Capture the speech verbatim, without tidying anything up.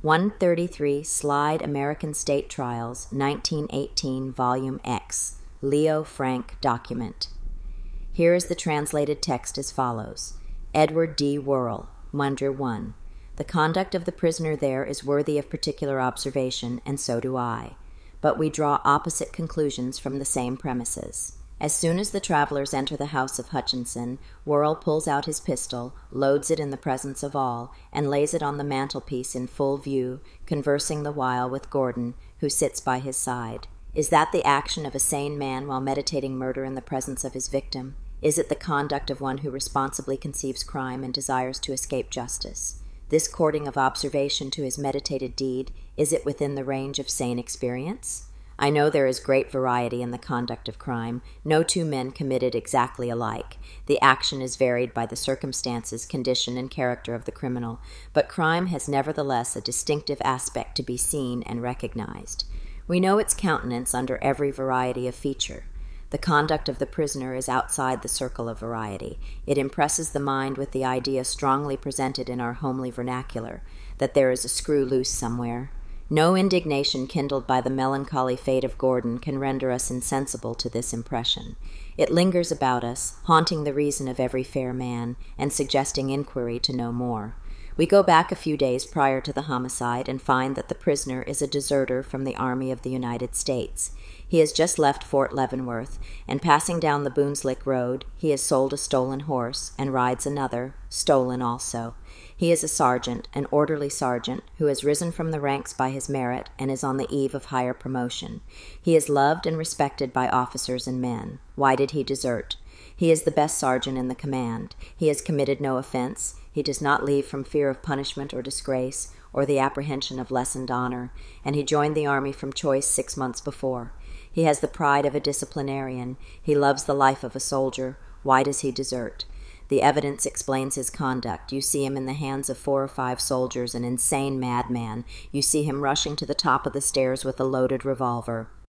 one thirty-three Slide American State Trials, nineteen eighteen, Volume X, Leo Frank document. Here is the translated text as follows. Edward D. Worrell, Wonder one. The conduct of the prisoner there is worthy of particular observation, and so do I. But we draw opposite conclusions from the same premises. As soon as the travelers enter the house of Hutchinson, Worrell pulls out his pistol, loads it in the presence of all, and lays it on the mantelpiece in full view, conversing the while with Gordon, who sits by his side. Is that the action of a sane man while meditating murder in the presence of his victim? Is it the conduct of one who responsibly conceives crime and desires to escape justice? This courting of observation to his meditated deed, is it within the range of sane experience? I know there is great variety in the conduct of crime. No two men committed exactly alike. The action is varied by the circumstances, condition, and character of the criminal, but crime has nevertheless a distinctive aspect to be seen and recognized. We know its countenance under every variety of feature. The conduct of the prisoner is outside the circle of variety. It impresses the mind with the idea strongly presented in our homely vernacular, that there is a screw loose somewhere. No indignation kindled by the melancholy fate of Gordon can render us insensible to this impression. It lingers about us, haunting the reason of every fair man, and suggesting inquiry to know more. We go back a few days prior to the homicide and find that the prisoner is a deserter from the Army of the United States. He has just left Fort Leavenworth, and passing down the Boonslick Road, he has sold a stolen horse and rides another, stolen also. He is a sergeant, an orderly sergeant, who has risen from the ranks by his merit and is on the eve of higher promotion. He is loved and respected by officers and men. Why did he desert? He is the best sergeant in the command. He has committed no offense. He does not leave from fear of punishment or disgrace, or the apprehension of lessened honor, and he joined the army from choice six months before. He has the pride of a disciplinarian. He loves the life of a soldier. Why does he desert? The evidence explains his conduct. You see him in the hands of four or five soldiers, an insane madman. You see him rushing to the top of the stairs with a loaded revolver.